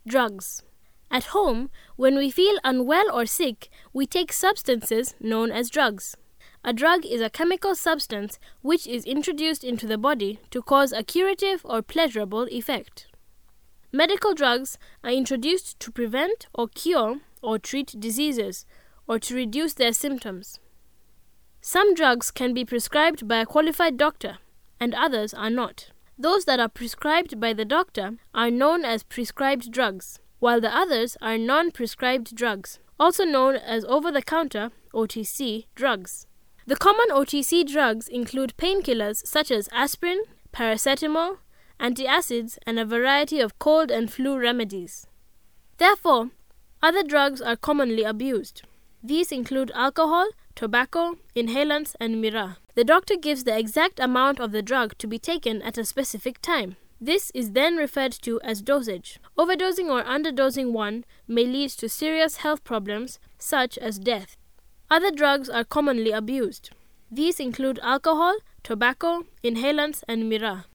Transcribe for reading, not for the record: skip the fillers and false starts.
Drugs. At home, when we feel unwell or sick, we take substances known as drugs. A drug is a chemical substance which is introduced into the body to cause a curative or pleasurable effect. Medical drugs are introduced to prevent or cure or treat diseases or to reduce their symptoms. Some drugs can be prescribed by a qualified doctor and others are not. Those that are prescribed by the doctor are known as prescribed drugs, while the others are non-prescribed drugs, also known as over-the-counter OTC drugs. The common OTC drugs include painkillers such as aspirin, paracetamol, antacids, and a variety of cold and flu remedies. Therefore, other drugs are commonly abused. These include alcohol, tobacco, inhalants, and miraa. The doctor gives the exact amount of the drug to be taken at a specific time. This is then referred to as dosage. Overdosing or underdosing one may lead to serious health problems such as death. Other drugs are commonly abused. These include alcohol, tobacco, inhalants, and miraa.